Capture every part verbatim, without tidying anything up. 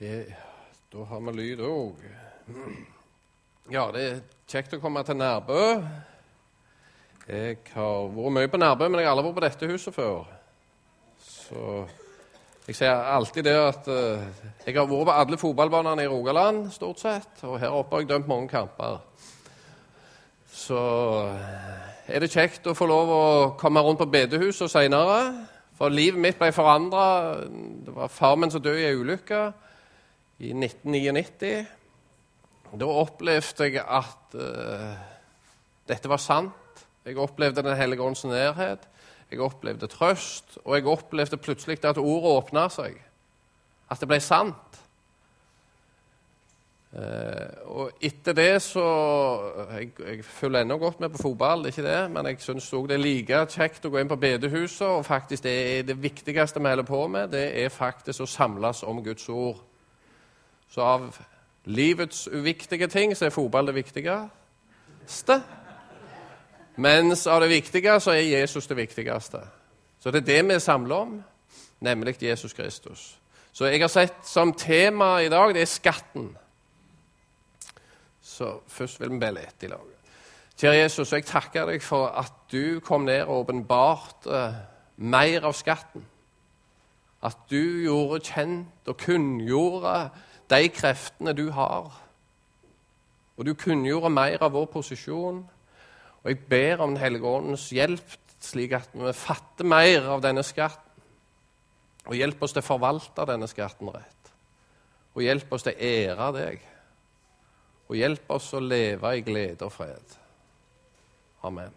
Det, da har vi lyd også. Ja, det er kjekt å komme til Nærbø. Jeg har vært mye på Nærbø, men jeg har aldri vært på dette huset før. Så jeg sier alltid det at uh, jeg har vært på alle fotballbanene i Rogaland, stort sett, og her oppe har jeg dømt mange kamper. Så er det kjekt å få lov å komme rundt på bedehuset senere, for livet mitt ble forandret. Det var far min som døde i en ulykke i nitten nittini. Da opplevde jeg at uh, dette var sant. Jeg opplevde Den hellige ånds nærhet. Jeg opplevde trøst, og jeg opplevde plutselig at ordet åpnet seg. At det ble sant. Uh, og etter det så jeg, jeg følger ennå godt med på fotball, det er ikke det, men jeg synes også det er like kjekt å gå inn på bedehuset, og faktisk det er det viktigste vi holder på med, det er faktisk å samles om Guds ord. Så av livets uviktige ting så er fotball det viktigste, mens av det viktige så er Jesus det viktigste. Så det er det vi samler om, nemlig Jesus Kristus. Så jeg har sett som tema i dag, det er skatten. Så først vil vi be litt i lag. Kjære Jesus, jeg takker deg for at du kom ned og åpenbarte uh, mer av skatten. At du gjorde kjent og kunngjorde de kreftene du har. Og du kunngjorde mer av vår posisjon. Og jeg ber om Den hellige åndens hjelp, slik at vi fatter mer av denne skatten. Og hjelp oss til å forvalte denne skatten rett. Og hjelp oss til å ære deg. Og hjelp oss å leve i glede og fred. Amen.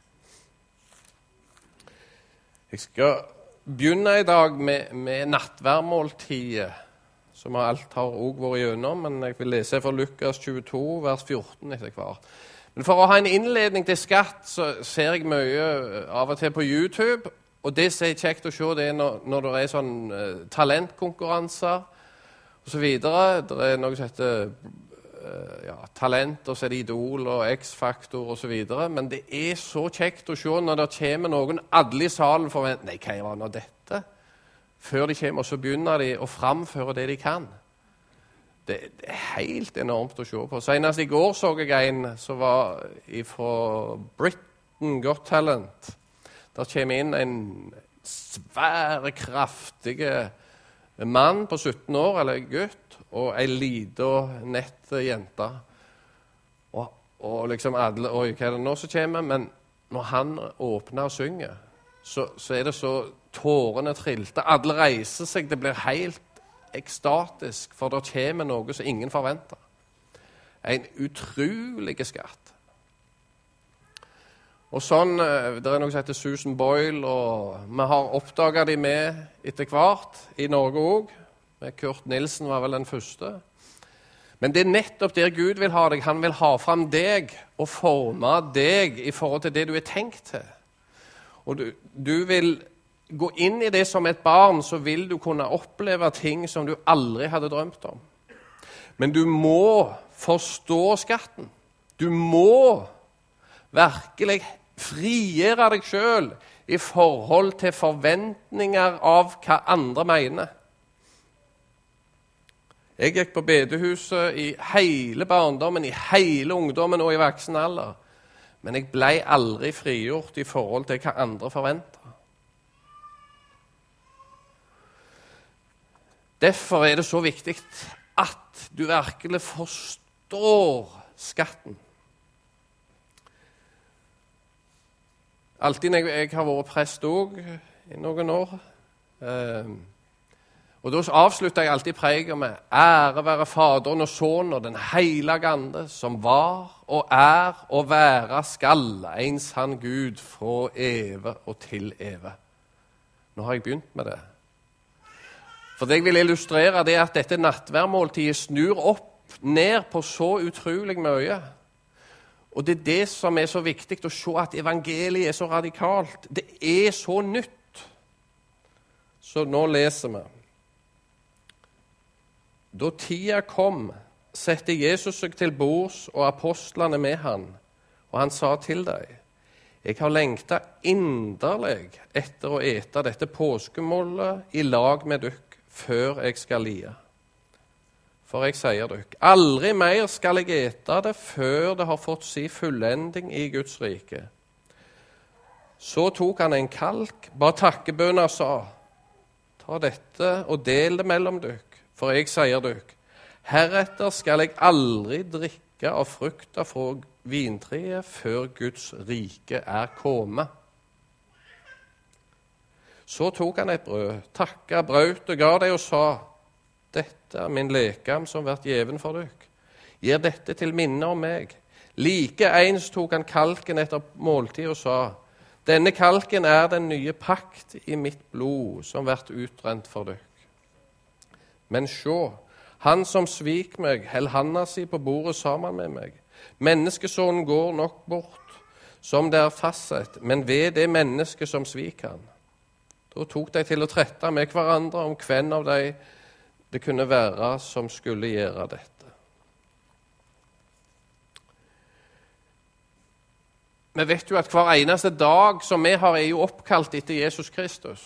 Jeg skal begynne i dag med, med nattværmåltidet, som alt har også vært gjennom, men jeg vil lese fra Lukas tjueto, vers fjorten etter hver. Men for å ha en innledning til skatt, så ser jeg mye av og til på YouTube, og det som er kjekt å se, det er når, når det er sånn uh, talentkonkurranser, og så videre. Det er noe som heter ja, talent, og så er det Idol og X-faktor og så videre, men det er så kjekt å se når det kommer noen alle i salen forventer, nei, hva var nå dette? Før de kommer, og så begynner de å framføre det de kan. Det, det er helt enormt å se på. Senest i går så jeg en som var fra Britain Got Talent. Der kommer inn en svære, kraftige mann på sytten år, eller gutt, og ei liten, nett jente. Og, og liksom alle, oi, hva er det nå som kommer? Men når han åpner og synger, så, så er det så tårene trilte. Alle reiser seg, det blir helt ekstatisk, for det kommer noe som ingen forventer. En utrolig skatt. Og sånn, det er noe som heter Susan Boyle, og vi har oppdaget de med etter hvert, i Norge også. Kurt Nilsen var vel den første. Men det er nettopp der Gud vil ha deg. Han vil ha fram deg og forme deg i forhold til det du er tenkt til. Og du, du vil gå inn i det som et barn, så vil du kunne oppleve ting som du aldri hadde drømt om. Men du må forstå skatten. Du må virkelig frigjøre deg selv i forhold til forventninger av hva andre mener. Jeg gikk på bedehuset i hele barndommen, i hele ungdommen og i voksen alder. Men jeg ble aldri frigjort i forhold til hva andre forventer. Derfor er det så viktig at du virkelig forstår skatten. Altid når jeg har vært prest også i noen år, eh, og da avslutter jeg alltid preken med ære være Faderen og Sønnen og den hellige Ande, som var og er og være skal en sann Gud fra evig og til evig. Nå har jeg begynt med det. For det jeg vil illustrere det er at dette nattværmåltidet snur opp ned på så utrolig mye. Og det er det som er så viktig å se, at evangeliet er så radikalt. Det er så nytt. Så nå leser vi. Da tida kom, sette Jesus seg til bords og apostlene med han, og han sa til deg, jeg har lengtet inderlig etter å ete dette påskemålet i lag med dykk før jeg skal lia. For jeg sier dere, aldri mer skal jeg ete det før det har fått si fullending i Guds rike. Så tok han en kalk, ba takkebønn og sa, ta dette og del det mellom dere, for jeg sier dere, heretter skal jeg aldri drikke av frukta fra vintreet før Guds rike er kommet. Så tok han et brød, takket, brøt og ga det og sa, dette er min lekam som vært gjeven for dere. Gir dette til minne om meg. Like ens tok han kalken etter måltid og sa, denne kalken er den nye pakt i mitt blod som vært utrent for dere. Men sjå, han som svik meg, held handa si på bordet sammen med meg. Menneskesonen går nok bort, som det er fastsett, men ved det menneske som svik han. Da tok de til å trette med hverandre om hvem av de det kunne være som skulle gjøre dette. Vi vet jo at hver eneste dag som vi har er jo oppkalt etter Jesus Kristus.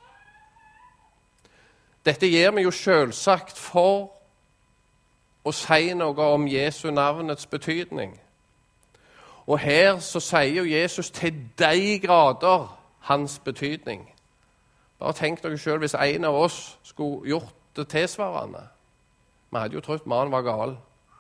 Dette gjør vi jo selvsagt for å si noe om Jesu navnets betydning. Og her så sier jo Jesus til de grader hans betydning. Bare tenk dere selv hvis en av oss skulle gjort det tilsvarende. Vi hadde jo trodd mannen var gal.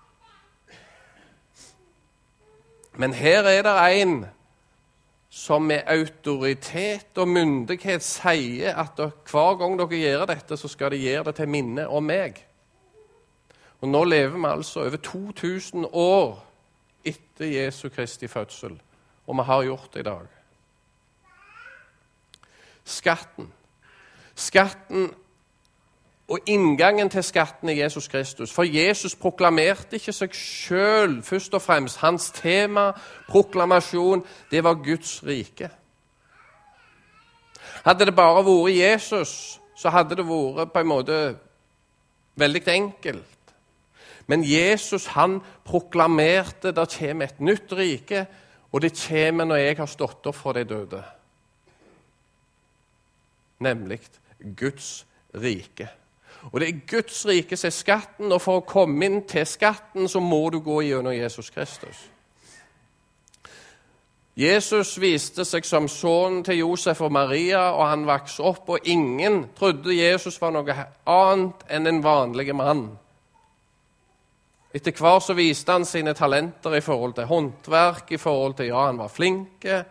Men her er det en som med autoritet og myndighet sier at dere, hver gang dere gjør dette, så skal de gjøre det til minne om meg. Og nå lever vi altså over to tusen år etter Jesu Kristi fødsel, og vi har gjort det i dag. Skatten. Skatten og inngangen til skatten er Jesus Kristus. For Jesus proklamerte ikke seg selv først og fremst. Hans tema, proklamasjon, det var Guds rike. Hadde det bare vært Jesus, så hadde det vært på en måte veldig enkelt. Men Jesus, han proklamerte det kommer et nytt rike, og det kommer når jeg har stått opp for de døde. Nemlig Guds rike. Og det er Guds rike som er skatten, og for å komme inn til skatten så må du gå gjennom Jesus Kristus. Jesus viste seg som sønn til Josef og Maria, og han vokste opp, og ingen trodde Jesus var noe annet enn en vanlig mann. Etter hver så viste han sine talenter i forhold til håndverk, i forhold til, ja, han var flinke.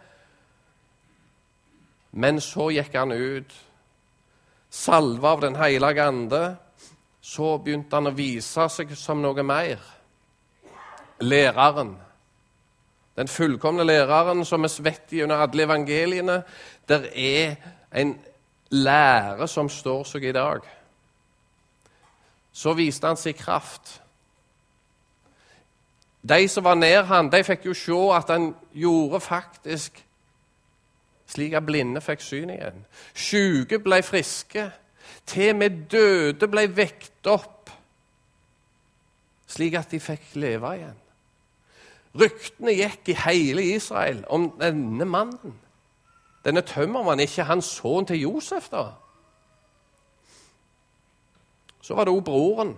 Men så gikk han ut, salva av den hellige ande, så begynte han å vise seg som noe mer. Læreren. Den fullkomne læreren som vi vet gjennom alle evangeliene, der er en lære som står seg i dag. Så viste han sin kraft. De som var nær han, de fikk jo se at han gjorde faktisk slik at blinde fikk syn igjen. Syke ble friske. Til og med døde ble vekt opp, slik at de fikk leve igjen. Ryktene gikk i hele Israel om denne mannen. Denne tømmermannen, ikke hans sønn til Josef da. Så var det også broren.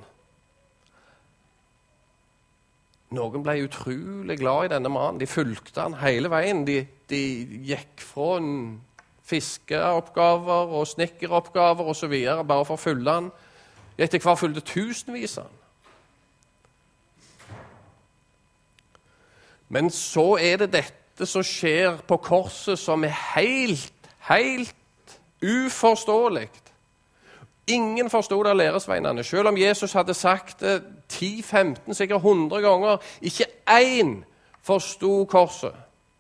Noen ble utrolig glad i denne mannen. De fulgte han hele veien. De, de gikk fra en fiskeoppgaver og snekkeroppgaver og så videre, bare for å følge han. Etter hver fulgte tusenvis av han. Men så er det dette som skjer på korset som er helt, helt uforståelig. Ingen forstod det av læresveinene, selv om Jesus hadde sagt det ti, femten, sikkert hundre ganger. Ikke én forstod korset.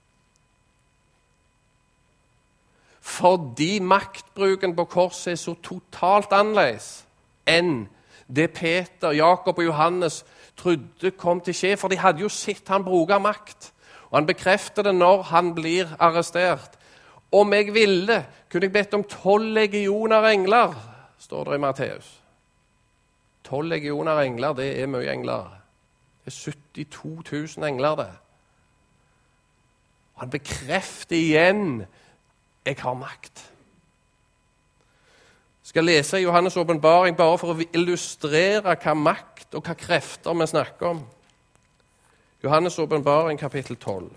Fordi maktbruken på korset er så totalt annerledes enn det Peter, Jakob og Johannes trodde kom til å skje, for de hadde jo sett han bruke makt. Og han bekrefter det når han blir arrestert. Om jeg ville, kunne jeg bedt om tolv legioner engler, står det i Matteus. Tolv legioner engler, det er mye engler. Det er syttito tusen engler, det. Og han bekrefter igjen, jeg har makt. skal lese i Johannes åpenbaring bare for å illustrere hva makt og hva krefter vi snakker om. Johannes åpenbaring kapittel tolv.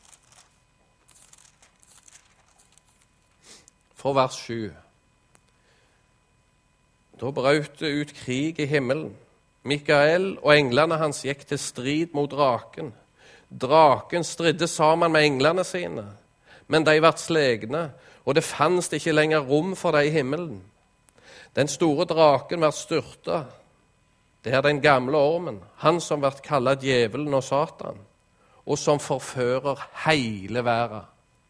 Fra vers sju. Da brøt det ut krig i himmelen. Mikael og englene hans gikk til strid mot draken. Draken stridde sammen med englene sine, men de ble slegne, og det fantes ikke lenger rom for dem i himmelen. Den store draken ble styrtet. Det er den gamle ormen, han som ble kallet djevelen og Satan, og som forfører hele verden.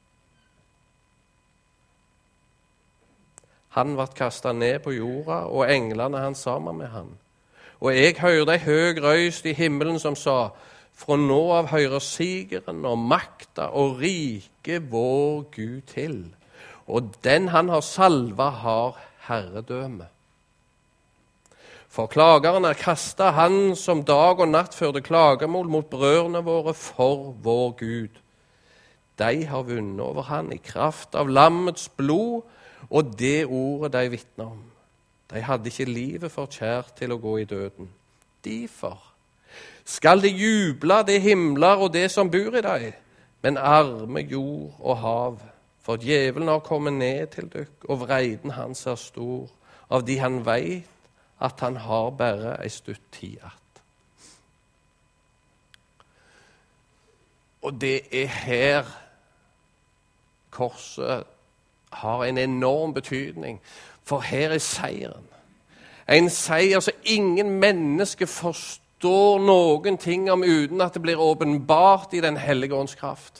Han ble kastet ned på jorda, og englene hans sammen med han. Og jeg hørte en høy røyst i himmelen som sa, fra nå av hører sigeren og makta og rike vår Gud til, og den han har salva har herredømme. For klageren er kastet, han som dag og natt førte klagemål mot brødrene våre for vår Gud. De har vunnet over han i kraft av lammets blod, og det ordet de vitner om. De hadde ikke livet for kjært til å gå i døden. Derfor skal de juble, det himler og det som bor i deg, men arme jord og hav, for djevelen har kommet ned til dykk, og vreiden hans er stor, av de han vet at han har bare ei stutt tid att. Og det er her korset har en enorm betydning, for her er seieren. En seier som ingen menneske forstår noen ting om uten at det blir åpenbart i den hellige ånds kraft.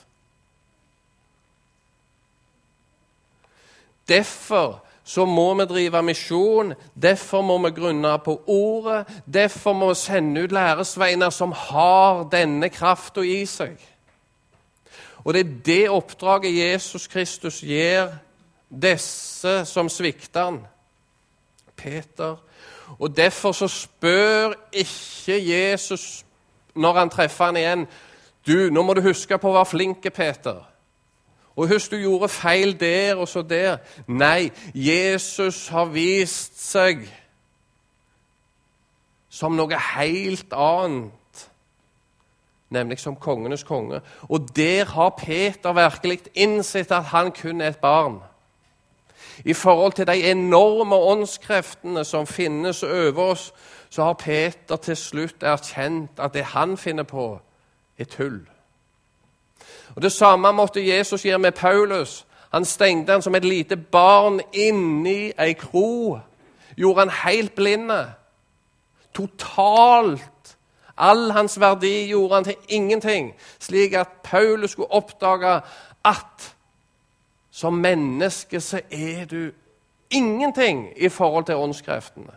Derfor så må vi drive misjon, derfor må vi grunne på ordet, derfor må vi sende ut læresveiner som har denne kraften i seg. Og det er det oppdraget Jesus Kristus gir disse som svikter han, Peter. Og derfor så spør ikke Jesus når han treffer han igjen, du, nå må du huske på å være flinke, Peter. Og husk, du gjorde feil der og så der. Nei, Jesus har vist seg som noe helt annet, nemlig som kongenes konge. Og der har Peter virkelig innsett at han kun er et barn. I forhold til de enorme åndskreftene som finnes over oss, så har Peter til slutt erkjent at det han finner på er tull. Og det samme måtte Jesus gjøre med Paulus. Han stengte han som et lite barn inni ei kro. Gjorde han helt blinde. Totalt. All hans verdi gjorde han til ingenting. Slik at Paulus skulle oppdage at som menneske så er du ingenting i forhold til åndskreftene.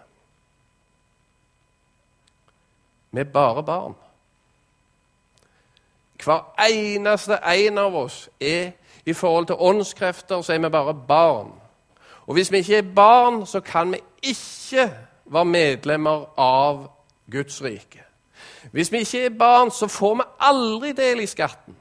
Vi er bare barn. Hver eneste en av oss er i forhold til åndskrefter, så er vi bare barn. Og hvis vi ikke er barn, så kan vi ikke være medlemmer av Guds rike. Hvis vi ikke er barn, så får vi aldri del i skatten.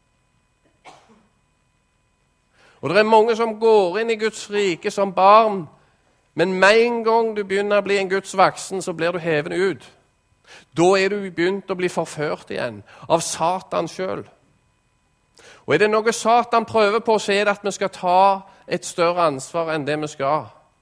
Og det er mange som går inn i Guds rike som barn, men med en gang du begynner å bli en Guds voksen, så blir du hevet ut. Da er du begynt å bli forført igjen av Satan selv. Og er det noe Satan prøver på, så er det at vi skal ta et større ansvar enn det vi skal.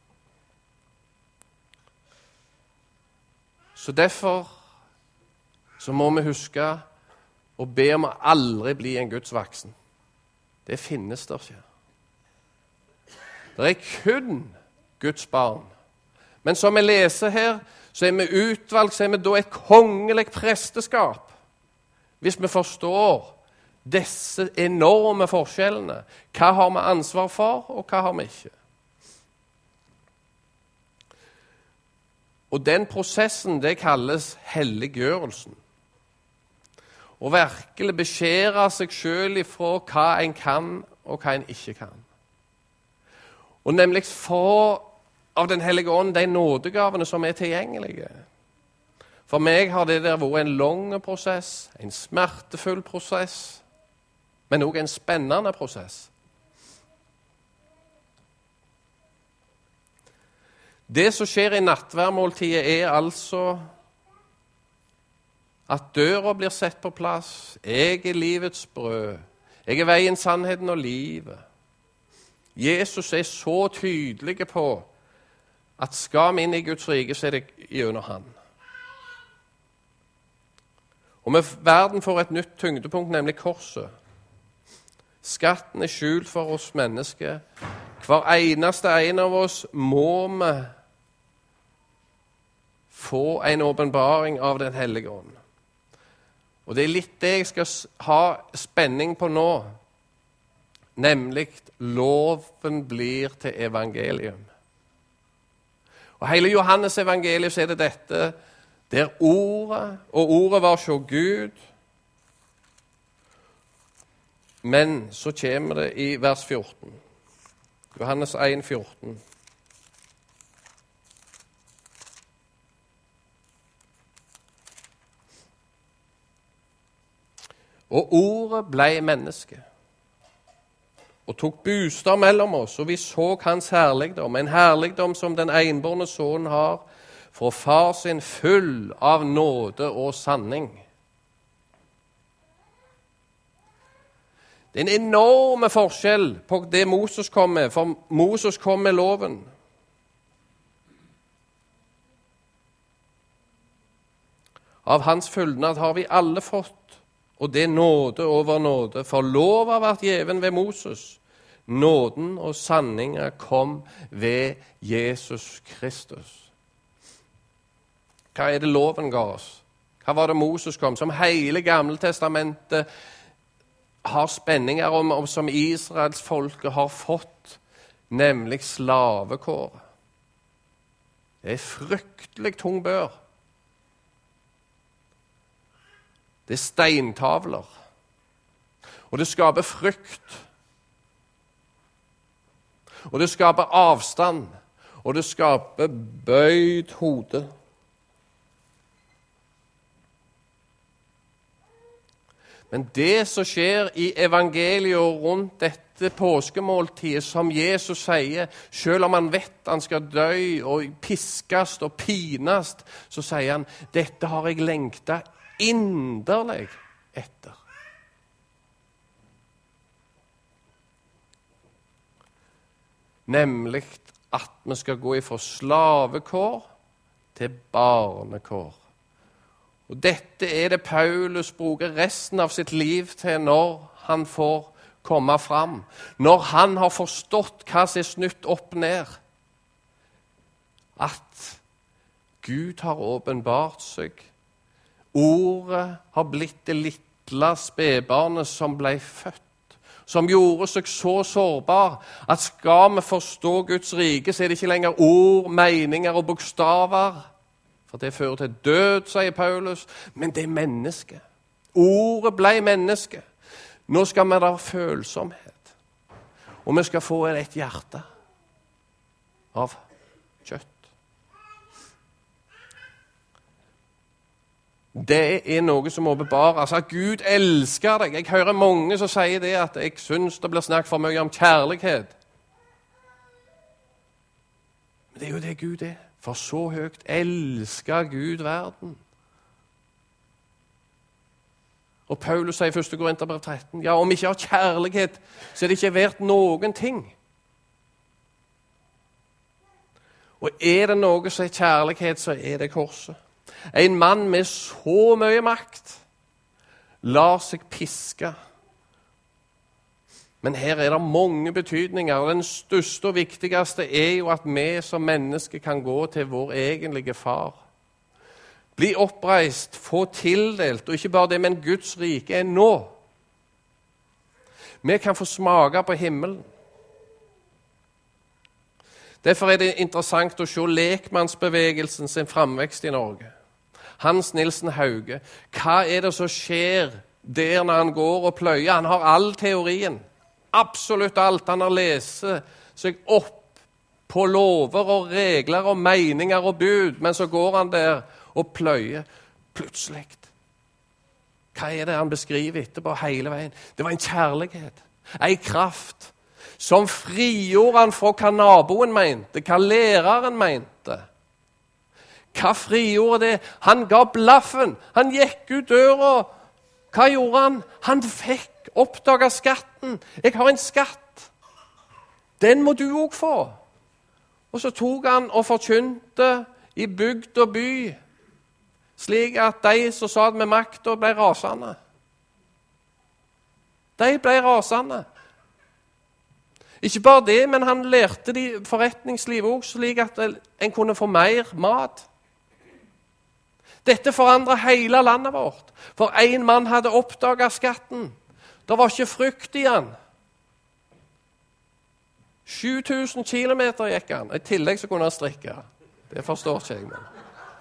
Så derfor så må vi huske å be om å aldri bli en Guds voksen. Det finnes der ikke. Det er kun Guds barn. Men som vi leser her, så er vi utvalgt, så er vi da et kongelig presteskap. Hvis vi forstår disse enorme forskjellene, hva har vi ansvar for, og hva har vi ikke? Og den prosessen, det kalles helliggjørelsen. Å virkelig beskjære seg selv ifra hva en kan, og hva en ikke kan. Og nemlig få av den hellige ånd de nådegavene som er tilgjengelige. For meg har det der vært en lang prosess, en smertefull prosess, men også en spennende prosess. Det som skjer i nattverdmåltidet, er altså at døra blir sett på plass. Jeg er livets brød. Jeg er veien, sannheten og livet. Jesus er så tydelig på at skal vi inn i Guds rike, så er det gjennom han. Og med verden får et nytt tyngdepunkt, nemlig korset. Skatten er skjult for oss mennesker. Hver eneste en av oss må vi få en åpenbaring av den hellige ånd. Og det er litt det jeg skal ha spenning på nå, nemlig loven blir til evangelium. Og hele Johannes evangelium så er det dette, det er ordet, og ordet var så Gud. Men så kommer det i vers fjorten. Johannes en, fjorten. Og ordet ble menneske, og tok bostad mellom oss, og vi så hans herligdom, en herligdom som den enbårne sønnen har, for far sin full av nåde og sanning. Det er en enorm forskjell på det Moses kom med, for Moses kom med loven. Av hans fullnad har vi alle fått, og det er nåde over nåde, for lov har vært given ved Moses. Nåden og sanninga kom ved Jesus Kristus. Hva er det loven ga oss? Hva var det Moses kom? Som hele Gamle Testamentet har spenninger om, om som Israels folke har fått, nemlig slavekår. Det er fryktelig tung bør. Det er steintavler. Og det skaper frykt. Og det skaper avstand. Og det skaper bøyd hode. Men det som skjer i evangeliet rundt dette påskemåltidet, som Jesus sier, selv om han vet han skal dø og piskast og pinast, så sier han, dette har jeg lengtet inderlig etter. Nemlig at vi skal gå ifra slavekår til barnekår. Og dette er det Paulus bruker resten av sitt liv til når han får komme fram. Når han har forstått hva som er snutt opp ned. At Gud har åpenbart seg. Ordet har blitt det lille spedbarnet som ble født. Som gjorde seg så sårbar at skal vi forstå Guds rike, så er det ikke lenger ord, meninger og bokstaver. For det fører til død, sier Paulus, men det er menneske. Ordet ble menneske. Nå skal vi ha følsomhet. Og vi skal få et hjerte av kjøtt. Det er noe som må bevares. Altså, Gud elsker deg. Jeg hører mange som sier det, at jeg synes det blir snakket for mye om kjærlighet. Men det er jo det Gud er. For så høyt elsker Gud verden. Og Paulus sier i første Korinterbrev tretten, ja, om vi ikke har kjærlighet, så er det ikke verdt noen ting. Og er det noe som er kjærlighet, så er det korset. En mann med så mye makt lar seg piske. Men her er det mange betydninger, og den største og viktigste er jo at vi som mennesker kan gå til vår egentlige far. Bli oppreist, få tildelt, og ikke bare det, men Guds rike er nå. Vi kan få smake på himmelen. Derfor er det interessant å se lekmannsbevegelsen sin framvekst i Norge. Hans Nilsen Hauge, hva er det som skjer der når han går og pløyer? Han har all teorien. Absolutt alt. Han har lest seg opp på lover og regler og meninger og bud, men så går han der og pløyer plutselig. Hva er det han beskriver etterpå hele veien? Det var en kjærlighet, en kraft. som frigjorde han fra hva naboen mente, hva læreren mente. Hva frigjorde det? Han ga blaffen. Han gikk ut døra. Hva gjorde han? Han fikk oppdaga skatten. Jeg har en skatt. Den må du også få. Og så tok han og forkynte i bygd og by, slik at de som satt med makta, ble rasende. De ble rasende. Ikke bare det, men han lærte de forretningsliv også, slik at en kunne få mer mat. Dette forandret hele landet vårt, for en mann hadde oppdaget skatten. Det var ikke frukt i han. sju tusen kilometer gikk han. I tillegg så kunne han strikke. Det forstår ikke jeg. Men,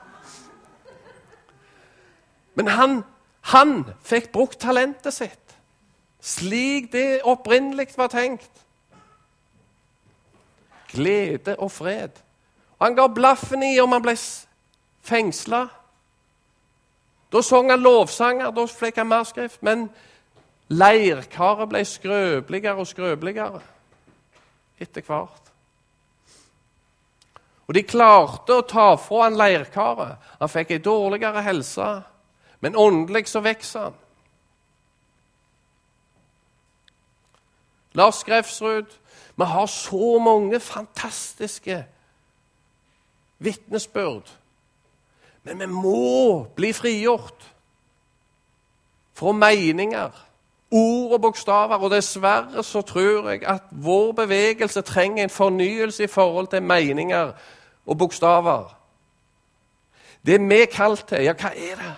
men han, han fikk brukt talentet sitt, slik det opprinnelig var tenkt. Glede og fred. Og han ga blaffen i om han ble fengslet. Da sang han lovsanger, da fikk han mer skrift, men leirkaret ble skrøbeligere og skrøbeligere etter hvert. Og de klarte å ta fra han leirkaret. Han fikk en dårligere helse, men åndelig så vekser han. Lars Grefsrud, vi har så mange fantastiske vittnesbyrd, men vi må bli frigjort fra meninger, ord og bokstaver, og dessverre så tror jeg at vår bevegelse trenger en fornyelse i forhold til meninger og bokstaver. Det er vi kalt til. Ja, hva er det?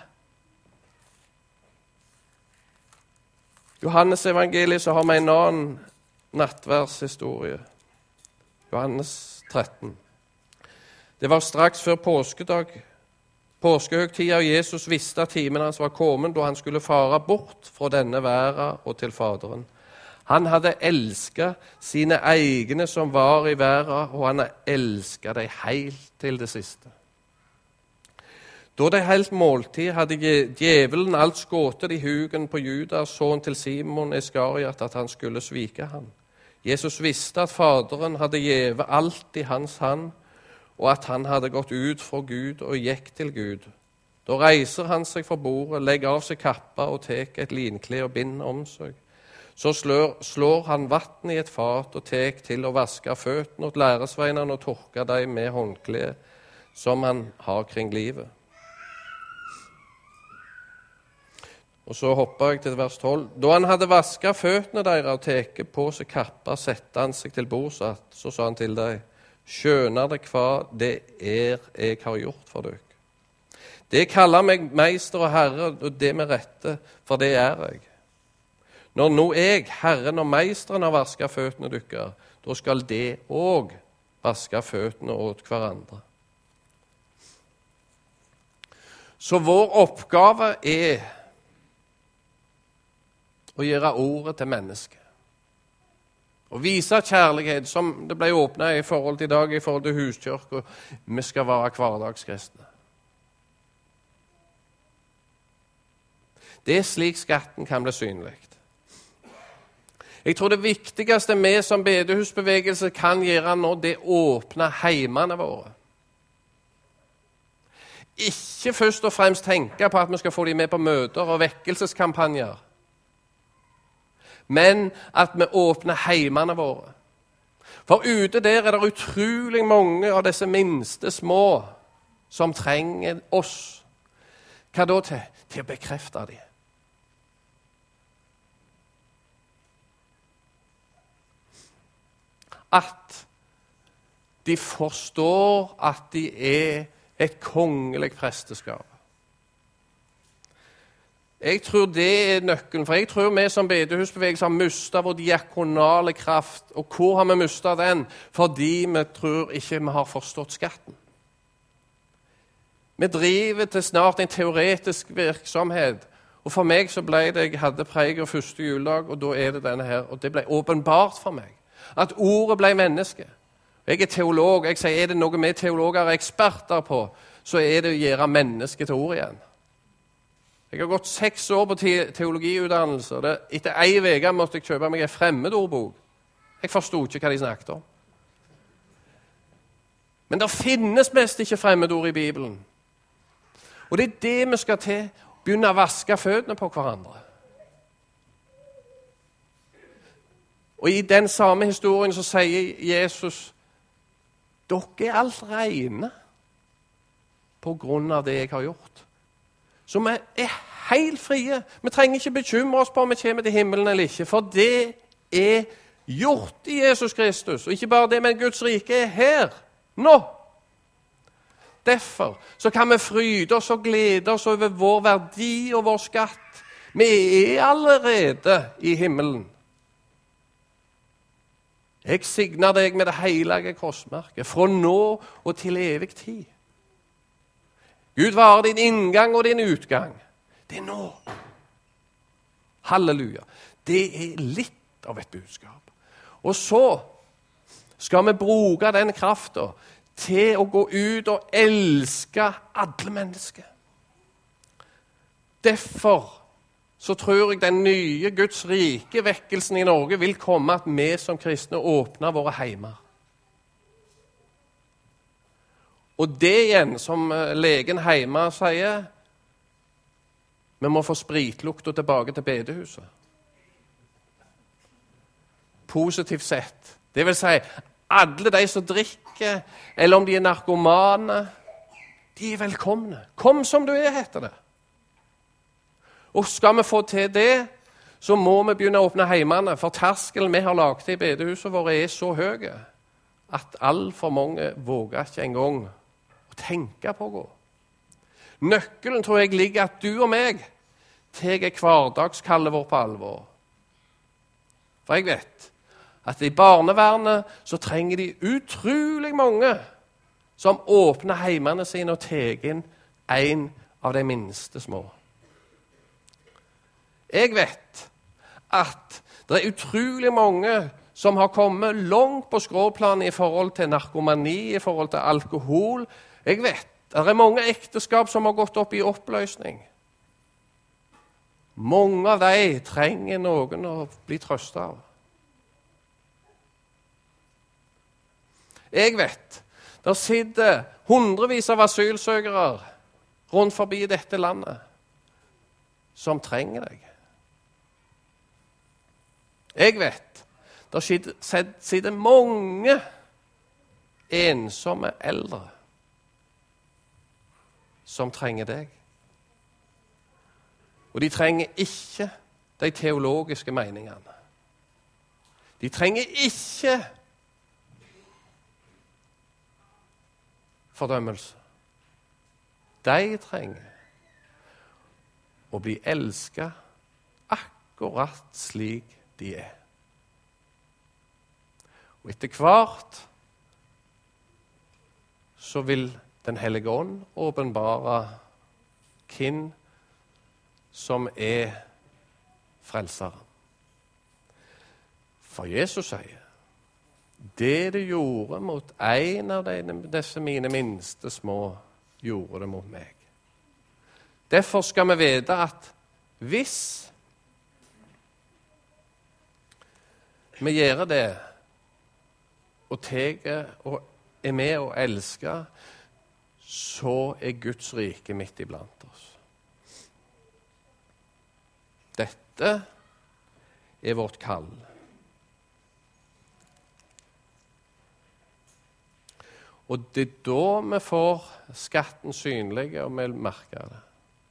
Johannes evangeliet så har vi en annen nattværshistorie. Johannes tretten. Det var straks før påskedag, påskehøgtida, og Jesus visste at timen hans var kommet, da han skulle fare bort fra denne verden og til Faderen. Han hadde elsket sine egne som var i verden, og han elsket dem helt til det siste. Da de helt måltid hadde djevelen alt skåtet i hugen på Judas, sønn til Simon Iskariot, at han skulle svike ham. Jesus visste at Faderen hadde givet alt i hans hand, og at han hadde gått ut fra Gud og gikk til Gud. Da reiser han seg fra bordet, legger av seg kappa og tek et linkle og binder om seg. Så slår, slår han vatten i et fat og tek til å vaske føttene åt læresveinene og tørke dem med håndkle som han har kring livet. Og så hopper jeg til vers tolv. Da han hadde vasket føttene deres og teket på seg kappa, sette han seg til bords att, så sa han til dem: skjønner det hva det er jeg har gjort for dere? Det kaller meg meister og herre, og det med rette, for det er jeg. Når nå jeg, herren og meisteren, har vasket føttene deres, da skal det òg vaske føttene åt hverandre. Så vår oppgave er å gjøre ordet til mennesket. Og vise kjærlighet, som det ble åpnet i forhold til i dag, i forhold til huskirka. Vi skal være hverdagskristne. Det er slik skatten kan bli synlig. Jeg tror det viktigste vi som bedehusbevegelse kan gjøre nå, det er å åpne heimene våre. Ikke først og fremst tenke på at vi skal få dem med på møter og vekkelseskampanjer, men at vi åpner heimene våre. For ute der er det utrolig mange av disse minste små som trenger oss. Hva da til? Til å bekrefte dem. At de forstår at de er et kongelig presteskap. Jeg tror det er nøkkelen, for jeg tror vi som bedehusbevegelse har mistet vår diakonale kraft. Og hvor har vi mistet den? Fordi vi tror ikke vi har forstått skatten. Vi driver til snart en teoretisk virksomhet, og for meg så ble det, jeg hadde preger første juledag, og da er det denne her, og det ble åpenbart for meg, at ordet ble menneske. Jeg er teolog, jeg sier, er det noe vi teologer er eksperter på, så er det å gjøre mennesket til ord igjen. Jeg har gått seks år på te- teologiutdannelse, og det, etter ei veke måtte jeg kjøpe meg en fremmedordbok. Jeg forstod ikke hva de snakket om. Men det finnes mest ikke fremmedord i Bibelen. Og det er det vi skal til. Begynne å vaske føttene på hverandre. Og i den samme historien så sier Jesus, dere er alt rene på grunn av det jeg har gjort. Så vi er helt frie. Vi trenger ikke bekymre oss på om vi kommer til himmelen eller ikke, for det er gjort i Jesus Kristus. Og ikke bare det, men Guds rike er her, nå. Derfor så kan vi fryde oss og glede oss over vår verdi og vår skatt. Vi er allerede i himmelen. Jeg signer deg med det hellige korsmerket, fra nå og til evig tid. Gud varer din inngang og din utgang. Det er nå. Halleluja. Det er litt av et budskap. Og så skal vi bruke den kraften til å gå ut og elske alle mennesker. Derfor så tror jeg den nye Guds rike vekkelsen i Norge vil komme at vi som kristne åpner våre heimer. Og det igjen, som legen hjemme sier, vi må få spritlukta tilbake til bedehuset. Positivt sett. Det vil si, alle de som drikker, eller om de er narkomane, de er velkomne. Kom som du er, heter det. Og skal vi få til det, så må vi begynne å åpne heimene, for terskelen vi har laget i bedehuset våre er så høye, at alt for mange våger ikke engang å tenke på å gå. Nøkkelen tror jeg ligger at du og meg tar hverdagskallet vår på alvor. For jeg vet at i barnevernet så trenger de utrolig mange som åpner heimene sine og tar inn en av de minste små. Jeg vet at det er utrolig mange som har kommet langt på skråplanet i forhold til narkomani, i forhold til alkohol. Jeg vet at det er mange ekteskap som har gått opp i oppløsning. Mange av dem trenger noen å bli trøstet av. Jeg vet, der sitter hundrevis av asylsøkere rundt forbi dette landet som trenger deg. Jeg vet, der sitter mange ensomme eldre som trenger deg. Og de trenger ikke de teologiske meningene. De trenger ikke fordømmelse. De trenger å bli elsket akkurat slik de er. Og etter hvert så vil Den hellige ånd åpenbare hvem som er frelseren. For Jesus sier, det du gjorde mot en av disse mine minste små, gjorde det mot meg. Derfor skal vi vite at hvis vi gjør det, og teger og er med og elsker, så er Guds rike midt iblant oss. Dette er vårt kall. Og det er da vi får skatten synlig, og vi merker det.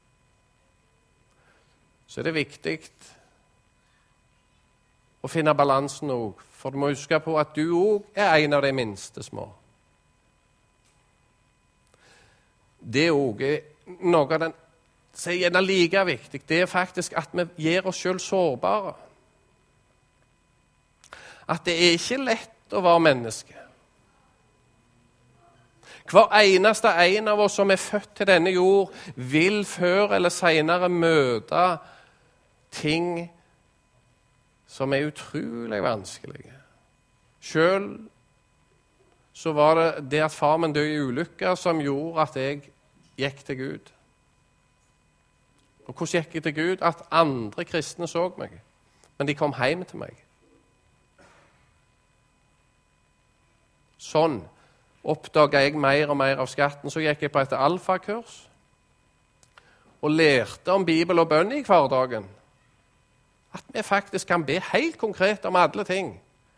Så er det viktig å finne balansen også, for du må huske på at du også er en av de minste små. Det også er noe av den som er gjerne like viktig. Det er faktisk at vi gjør oss selv sårbare. At det er ikke lett å være menneske. Hver eneste en av oss som er født til denne jord, vil før eller senere møte ting som er utrolig vanskelige. Selv så var det det at far min døde i ulykke som gjorde at jeg gikk til Gud. Og hvordan gikk jeg til Gud? At andre kristne så meg, men de kom hjem til meg. Sånn oppdaget jeg mer og mer av skatten. Så gikk jeg på et alfakurs og lærte om Bibel og bønn i hverdagen. At vi faktisk kan be helt konkret om alle ting.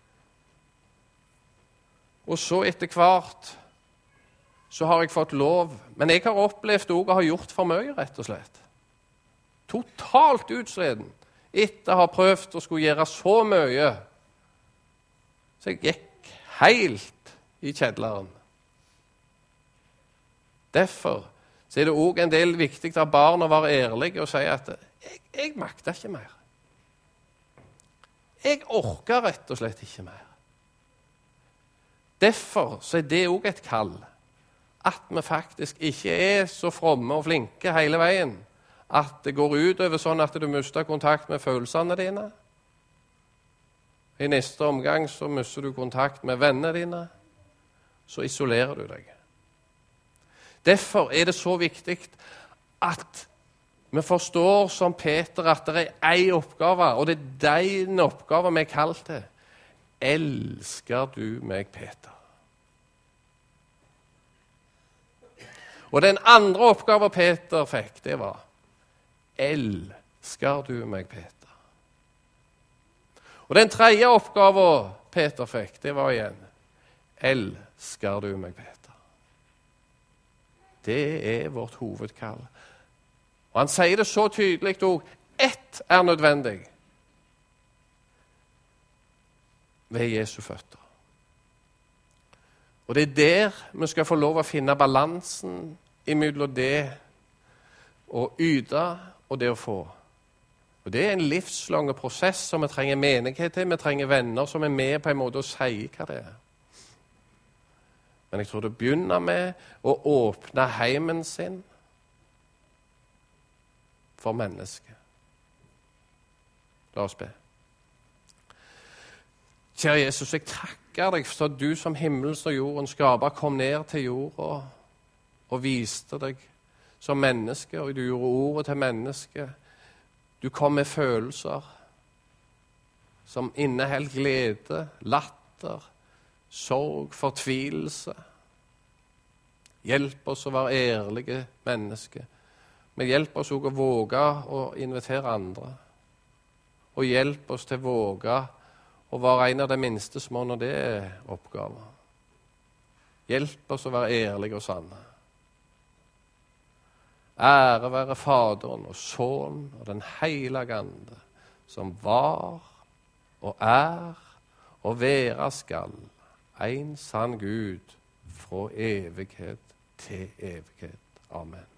Og så etter hvert så har jeg fått lov. Men jeg har opplevd også å ha gjort for mye, rett og slett. Totalt utsleden etter å ha prøvd å skulle gjøre så mye. Så jeg gikk helt i kjelleren. Derfor så er det også en del viktig av barn å være ærlige og si at jeg, jeg makter ikke mer. Jeg orker rett og slett ikke mer. Derfor så er det også et kall. At vi faktisk ikke er så fromme og flinke hele veien. At det går utover sånn at du mister kontakt med følelsene dine. I neste omgang så mister du kontakt med vennene dine. Så isolerer du deg. Derfor er det så viktig at vi forstår som Peter at det er en oppgave, og det er den oppgaven vi er kalt til. Elsker du meg, Peter? Og den andre oppgaven Peter fikk, det var elsker du meg, Peter? Og den tredje oppgaven Peter fikk, det var igjen elsker du meg, Peter? Det er vårt hovedkall. Og han sier det så tydelig også. Ett er nødvendig ved Jesu føtter. Og det er der vi skal få lov å finne balansen imellom det å yte og det å få. Og det er en livslang prosess som vi trenger menighet til. Vi trenger venner som er med på en måte å si hva det er. Men jeg tror det begynner med å åpne heimen sin for mennesket. La oss be. Kjære Jesus, jeg takker deg for at du som himmels og jorden skaper kom ned til jorda og viste deg som menneske, og du gjorde ordet til menneske. Du kom med følelser som inneholdt glede, latter, sorg, fortvilelse. Hjelp oss å være ærlige mennesker. Men hjelp oss også å våge å invitere andre. Og hjelp oss til å våge å være en av de minste små når det er oppgaver. Hjelp oss å være ærlige og sanne. Ære være Faderen og Sønnen og den hellige Ande, som var og er og være skal, en sann Gud fra evighet til evighet. Amen.